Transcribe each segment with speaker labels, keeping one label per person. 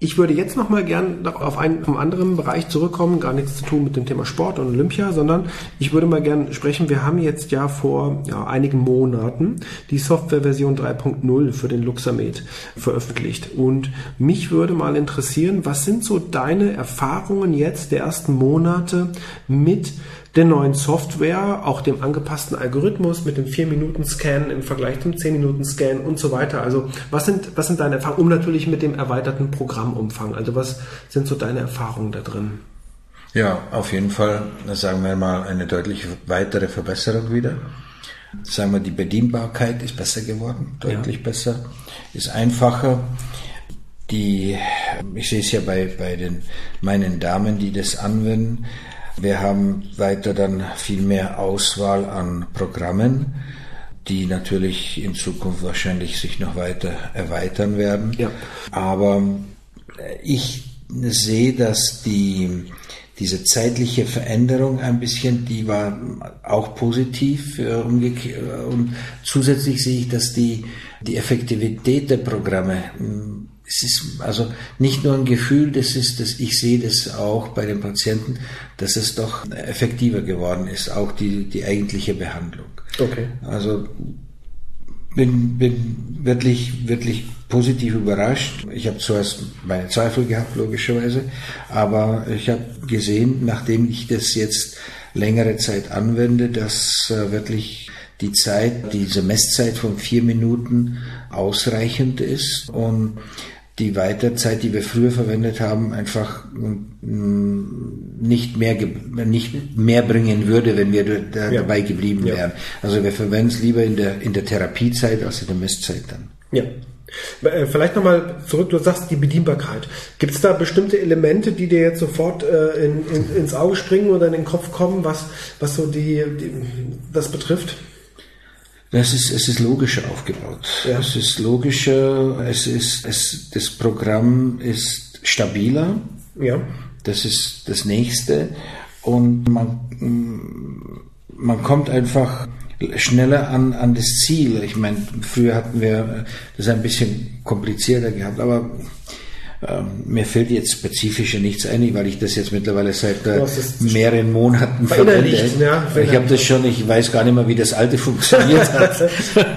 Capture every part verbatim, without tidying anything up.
Speaker 1: Ich würde jetzt noch mal gern noch auf einen vom anderen Bereich zurückkommen, gar nichts zu tun mit dem Thema Sport und Olympia, sondern ich würde mal gern sprechen, wir haben jetzt ja vor ja, einigen Monaten die Softwareversion drei Punkt null für den Luxamed veröffentlicht und mich würde mal interessieren, was sind so deine Erfahrungen jetzt der ersten Monate mit der neuen Software, auch dem angepassten Algorithmus mit dem vier Minuten Scan im Vergleich zum zehn Minuten Scan und so weiter. Also was sind, was sind deine Erfahrungen? Und natürlich mit dem erweiterten Programmumfang. Also was sind so deine Erfahrungen da drin?
Speaker 2: Ja, auf jeden Fall, sagen wir mal, eine deutlich weitere Verbesserung wieder. Sagen wir, die Bedienbarkeit ist besser geworden, deutlich ja. besser, ist einfacher. Die, ich sehe es ja bei, bei den, meinen Damen, die das anwenden. Wir haben weiter dann viel mehr Auswahl an Programmen, die natürlich in Zukunft wahrscheinlich sich noch weiter erweitern werden. Ja. Aber ich sehe, dass die, diese zeitliche Veränderung ein bisschen, die war auch positiv umgekehrt. Und zusätzlich sehe ich, dass die, die Effektivität der Programme, es ist also nicht nur ein Gefühl, das ist, dass ich sehe das auch bei den Patienten, dass es doch effektiver geworden ist, auch die, die eigentliche Behandlung. Okay. Also bin, bin wirklich, wirklich positiv überrascht. Ich habe zuerst meine Zweifel gehabt, logischerweise, aber ich habe gesehen, nachdem ich das jetzt längere Zeit anwende, dass äh, wirklich die Zeit, diese Messzeit von vier Minuten ausreichend ist und die Weiterzeit, die wir früher verwendet haben, einfach nicht mehr, nicht mehr bringen würde, wenn wir da ja. dabei geblieben ja. wären. Also wir verwenden es lieber in der, in der Therapiezeit als in der Messzeit dann.
Speaker 1: Ja. Vielleicht nochmal zurück, du sagst die Bedienbarkeit. Gibt es da bestimmte Elemente, die dir jetzt sofort äh, in, in, ins Auge springen oder in den Kopf kommen, was, was so die, die das betrifft?
Speaker 2: Das ist, es ist logischer aufgebaut. Ja. Es ist logischer, es ist, es, das Programm ist stabiler. Ja. Das ist das Nächste. Und man, man kommt einfach schneller an, an das Ziel. Ich meine, früher hatten wir das ein bisschen komplizierter gehabt, aber Ähm, mir fällt jetzt spezifisch nichts ein, weil ich das jetzt mittlerweile seit äh, mehreren Monaten verwende. Ja, ich habe das schon, ich weiß gar nicht mehr, wie das alte funktioniert hat.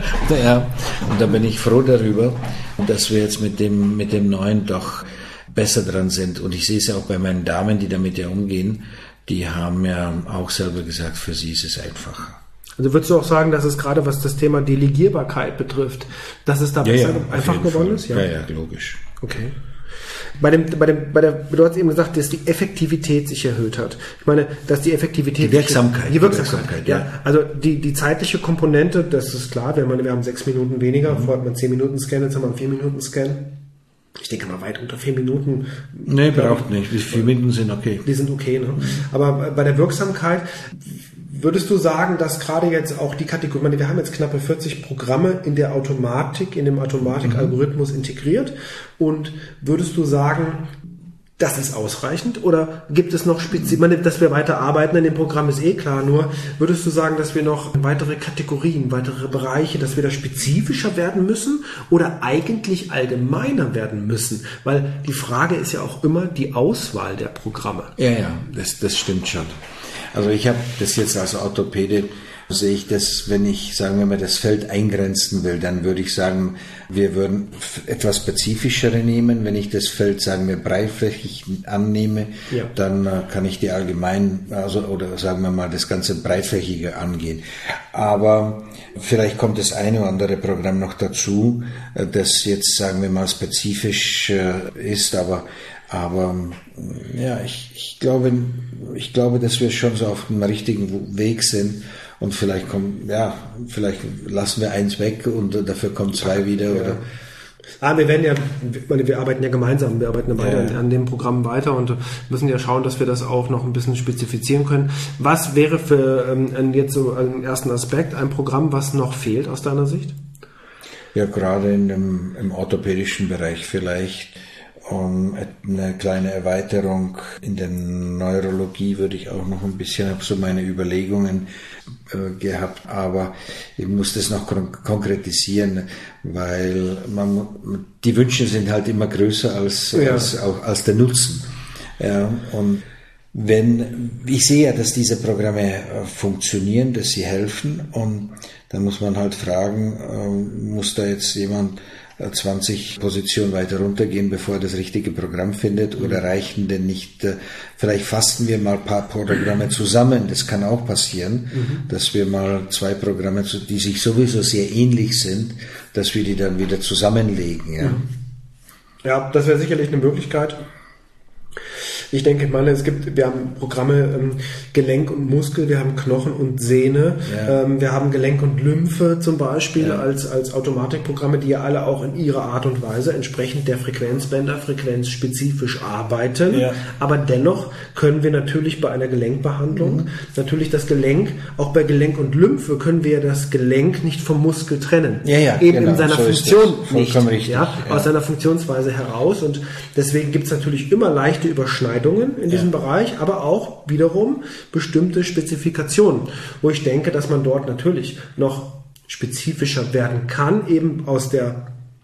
Speaker 2: Ja, und da bin ich froh darüber, dass wir jetzt mit dem, mit dem neuen doch besser dran sind. Und ich sehe es ja auch bei meinen Damen, die damit ja umgehen, die haben ja auch selber gesagt, für sie ist es einfacher.
Speaker 1: Also würdest du auch sagen, dass es gerade was das Thema Delegierbarkeit betrifft, dass es da
Speaker 2: ja,
Speaker 1: besser
Speaker 2: ja,
Speaker 1: einfach geworden ist?
Speaker 2: Ja, ja, ja, logisch.
Speaker 1: Okay. Bei dem, bei dem, bei der, du hast eben gesagt, dass die Effektivität sich erhöht hat. Ich meine, dass die Effektivität,
Speaker 2: die Wirksamkeit,
Speaker 1: die Wirksamkeit, die Wirksamkeit ja. ja. Also die, die zeitliche Komponente, das ist klar. Wenn man, wir haben sechs Minuten weniger, mhm. vorher hat man zehn Minuten Scan, jetzt haben wir einen vier Minuten Scan. Ich denke mal weit unter vier Minuten.
Speaker 2: Nee, braucht nicht. Vier Minuten sind okay.
Speaker 1: Die sind okay, ne? Mhm. Aber bei der Wirksamkeit, würdest du sagen, dass gerade jetzt auch die Kategorie, ich meine, wir haben jetzt knappe vierzig Programme in der Automatik, in dem Automatikalgorithmus integriert und würdest du sagen, das ist ausreichend oder gibt es noch speziell, ich meine, dass wir weiter arbeiten in dem Programm ist eh klar, nur würdest du sagen, dass wir noch weitere Kategorien, weitere Bereiche, dass wir da spezifischer werden müssen oder eigentlich allgemeiner werden müssen? Weil die Frage ist ja auch immer die Auswahl der Programme.
Speaker 2: Ja, ja, das, das stimmt schon. Also ich habe das jetzt als Orthopäde, sehe ich das, wenn ich, sagen wir mal, das Feld eingrenzen will, dann würde ich sagen, wir würden etwas spezifischere nehmen. Wenn ich das Feld, sagen wir, breitflächig annehme, ja. dann äh, kann ich die allgemein, also, oder sagen wir mal, das ganze breitflächige angehen. Aber vielleicht kommt das eine oder andere Programm noch dazu, äh, das jetzt, sagen wir mal, spezifisch äh, ist, aber Aber ja, ich, ich glaube, ich glaube, dass wir schon so auf dem richtigen Weg sind und vielleicht kommen, ja, vielleicht lassen wir eins weg und dafür kommen zwei wieder ja. oder.
Speaker 1: Ah, wir werden ja, wir arbeiten ja gemeinsam, wir arbeiten ja weiter ja. an dem Programm weiter und müssen ja schauen, dass wir das auch noch ein bisschen spezifizieren können. Was wäre für ähm, jetzt so einen ersten Aspekt ein Programm, was noch fehlt aus deiner Sicht?
Speaker 2: Ja, gerade in dem, im orthopädischen Bereich vielleicht. Und eine kleine Erweiterung in der Neurologie würde ich auch noch ein bisschen, habe so meine Überlegungen äh, gehabt, aber ich muss das noch kon- konkretisieren, weil man, die Wünsche sind halt immer größer als, ja. als, auch, als der Nutzen. Ja, und wenn, ich sehe ja, dass diese Programme funktionieren, dass sie helfen, und dann muss man halt fragen, äh, muss da jetzt jemand zwanzig Positionen weiter runtergehen, bevor er das richtige Programm findet, oder reichen denn nicht, äh, vielleicht fasten wir mal ein paar Programme zusammen, das kann auch passieren, mhm. dass wir mal zwei Programme, die sich sowieso sehr ähnlich sind, dass wir die dann wieder zusammenlegen. Ja,
Speaker 1: mhm. ja, das wäre sicherlich eine Möglichkeit. Ich denke, ich meine, es gibt, wir haben Programme ähm, Gelenk und Muskel, wir haben Knochen und Sehne, ja. ähm, wir haben Gelenk und Lymphe zum Beispiel ja. als, als Automatikprogramme, die ja alle auch in ihrer Art und Weise entsprechend der Frequenzbänder frequenzspezifisch arbeiten. Ja. Aber dennoch können wir natürlich bei einer Gelenkbehandlung mhm. natürlich das Gelenk, auch bei Gelenk und Lymphe können wir das Gelenk nicht vom Muskel trennen.
Speaker 2: Ja, ja,
Speaker 1: Eben
Speaker 2: genau,
Speaker 1: in seiner
Speaker 2: so
Speaker 1: Funktion nicht.
Speaker 2: Richtig,
Speaker 1: ja, ja. Aus seiner Funktionsweise heraus, und deswegen gibt es natürlich immer leichte Überschneidungen in diesem ja. Bereich, aber auch wiederum bestimmte Spezifikationen, wo ich denke, dass man dort natürlich noch spezifischer werden kann, eben aus der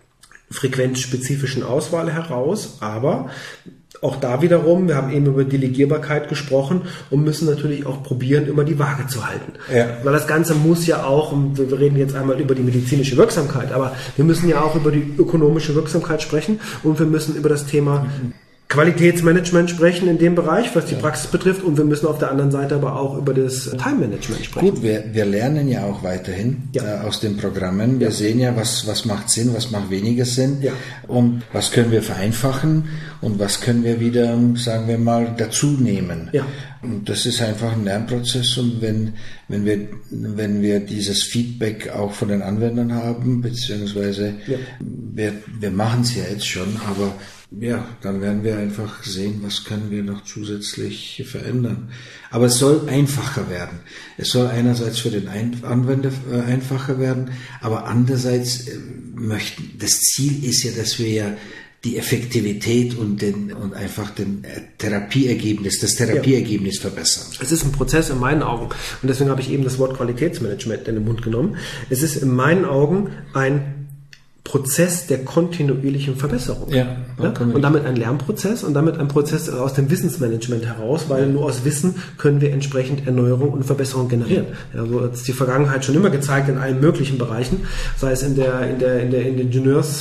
Speaker 1: frequenzspezifischen Auswahl heraus, aber auch da wiederum, wir haben eben über Delegierbarkeit gesprochen und müssen natürlich auch probieren, immer die Waage zu halten. Ja. Weil das Ganze muss ja auch, wir reden jetzt einmal über die medizinische Wirksamkeit, aber wir müssen ja auch über die ökonomische Wirksamkeit sprechen, und wir müssen über das Thema mhm. Qualitätsmanagement sprechen in dem Bereich, was die ja. Praxis betrifft, und wir müssen auf der anderen Seite aber auch über das Time-Management sprechen.
Speaker 2: Gut, wir, wir lernen ja auch weiterhin ja. äh, aus den Programmen. Wir ja. sehen ja, was, was macht Sinn, was macht weniger Sinn, ja. und was können wir vereinfachen und was können wir wieder, sagen wir mal, dazu nehmen. Ja. Und das ist einfach ein Lernprozess, und wenn, wenn wir, wenn wir dieses Feedback auch von den Anwendern haben, beziehungsweise ja. wir, wir machen es ja jetzt schon, aber ja, dann werden wir einfach sehen, was können wir noch zusätzlich verändern. Aber es soll einfacher werden. Es soll einerseits für den Anwender einfacher werden, aber andererseits möchten, das Ziel ist ja, dass wir ja die Effektivität und den, und einfach den Therapieergebnis, das Therapieergebnis ja. verbessern.
Speaker 1: Es ist ein Prozess in meinen Augen, und deswegen habe ich eben das Wort Qualitätsmanagement in den Mund genommen. Es ist in meinen Augen ein Prozess der kontinuierlichen Verbesserung. Ja, ja? Und damit ein Lernprozess und damit ein Prozess aus dem Wissensmanagement heraus, weil nur aus Wissen können wir entsprechend Erneuerung und Verbesserung generieren. Ja, so hat es die Vergangenheit schon immer gezeigt in allen möglichen Bereichen, sei es in der in der in der in den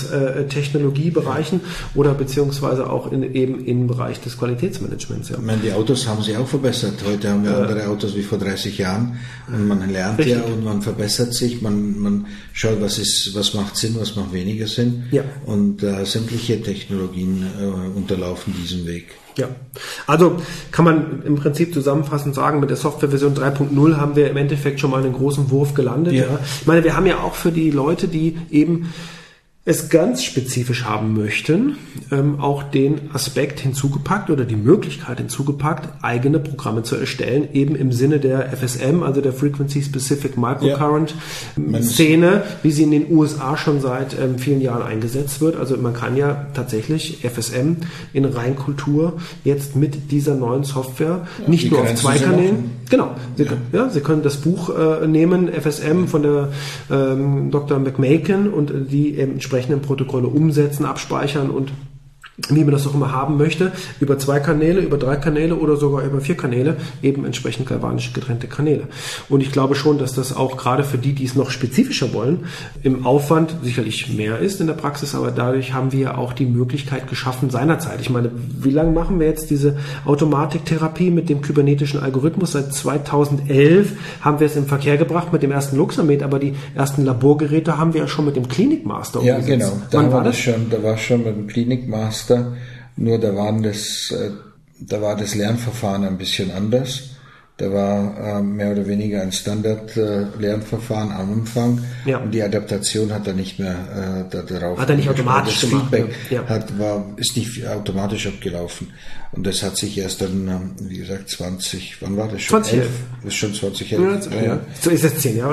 Speaker 1: Ingenieurstechnologiebereichen oder beziehungsweise auch in eben im Bereich des Qualitätsmanagements. Ja.
Speaker 2: Ich meine, die Autos haben sich auch verbessert. Heute haben wir äh, andere Autos wie vor dreißig Jahren, und man lernt richtig. ja und man verbessert sich, man man schaut, was ist, was macht Sinn, was macht weniger Sinn. Ja. Und äh, sämtliche Technologien äh, unterlaufen diesen Weg.
Speaker 1: Ja, also kann man im Prinzip zusammenfassend sagen, mit der Softwareversion drei Punkt null haben wir im Endeffekt schon mal einen großen Wurf gelandet. Ja. Ja. Ich meine, wir haben ja auch für die Leute, die eben es ganz spezifisch haben möchten, ähm, auch den Aspekt hinzugepackt oder die Möglichkeit hinzugepackt, eigene Programme zu erstellen, eben im Sinne der F S M, also der Frequency Specific Microcurrent ja. Szene, wie sie in den U S A schon seit ähm, vielen Jahren eingesetzt wird. Also man kann ja tatsächlich F S M in Reinkultur jetzt mit dieser neuen Software ja, nicht nur auf zwei Kanälen, genau, Sie, ja. Ja, Sie können das Buch äh, nehmen, F S M von der ähm, Doktor McMaken, und äh, die ähm, entsprechenden Protokolle umsetzen, abspeichern und wie man das auch immer haben möchte, über zwei Kanäle, über drei Kanäle oder sogar über vier Kanäle, eben entsprechend galvanisch getrennte Kanäle. Und ich glaube schon, dass das auch gerade für die, die es noch spezifischer wollen, im Aufwand sicherlich mehr ist in der Praxis, aber dadurch haben wir auch die Möglichkeit geschaffen seinerzeit. Ich meine, wie lange machen wir jetzt diese Automatiktherapie mit dem kybernetischen Algorithmus? Seit zweitausendelf haben wir es im Verkehr gebracht mit dem ersten Luxamed, aber die ersten Laborgeräte haben wir ja schon mit dem Klinikmaster
Speaker 2: umgesetzt. Ja, genau. Da Wann war das schon, da war schon mit dem Klinikmaster. Nur da waren das, da war das Lernverfahren ein bisschen anders. Da war mehr oder weniger ein Standard-Lernverfahren am Anfang, ja. und die Adaptation hat er nicht mehr äh, darauf.
Speaker 1: Hat er nicht automatisch
Speaker 2: das
Speaker 1: gemacht.
Speaker 2: Feedback ja. hat, war, ist nicht automatisch abgelaufen. Und das hat sich erst dann, wie gesagt, zwanzig, wann war das schon?
Speaker 1: zwanzig elf.
Speaker 2: Das ist schon zwanzig elf.
Speaker 1: Ja, ja. So ist es zehn Jahre, ja.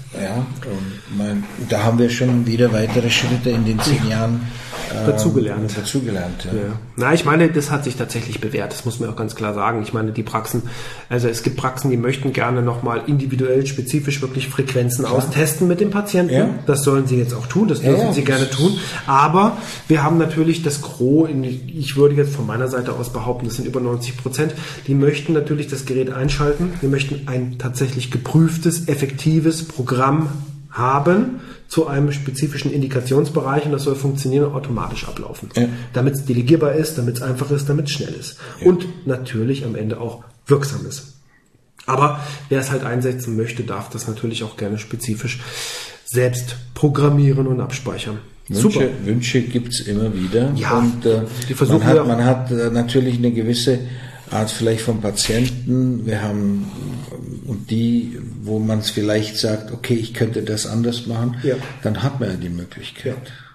Speaker 2: Ja, und mein, da haben wir schon wieder weitere Schritte in den zehn Jahren ähm,
Speaker 1: dazugelernt.
Speaker 2: dazugelernt ja.
Speaker 1: Ja. Na, ich meine, das hat sich tatsächlich bewährt, das muss man auch ganz klar sagen. Ich meine, die Praxen, also es gibt Praxen, die möchten gerne nochmal individuell, spezifisch wirklich Frequenzen klar. austesten mit dem Patienten. Ja. Das sollen sie jetzt auch tun, das dürfen ja, ja. sie gerne tun. Aber wir haben natürlich das Gros, in, ich würde jetzt von meiner Seite aus behaupten, das sind über neunzig Prozent, die möchten natürlich das Gerät einschalten, die möchten ein tatsächlich geprüftes, effektives Programm haben zu einem spezifischen Indikationsbereich und das soll funktionieren und automatisch ablaufen. Ja. Damit es delegierbar ist, damit es einfach ist, damit es schnell ist. Ja. Und natürlich am Ende auch wirksam ist. Aber wer es halt einsetzen möchte, darf das natürlich auch gerne spezifisch selbst programmieren und abspeichern.
Speaker 2: Wünsche,
Speaker 1: Super.
Speaker 2: Wünsche gibt es immer wieder.
Speaker 1: Ja,
Speaker 2: und äh,
Speaker 1: die versuchen
Speaker 2: man hat,
Speaker 1: wir
Speaker 2: man hat äh, natürlich eine gewisse Art vielleicht von Patienten, wir haben und die, wo man es vielleicht sagt, okay, ich könnte das anders machen, ja. dann hat man ja die Möglichkeit. Ja.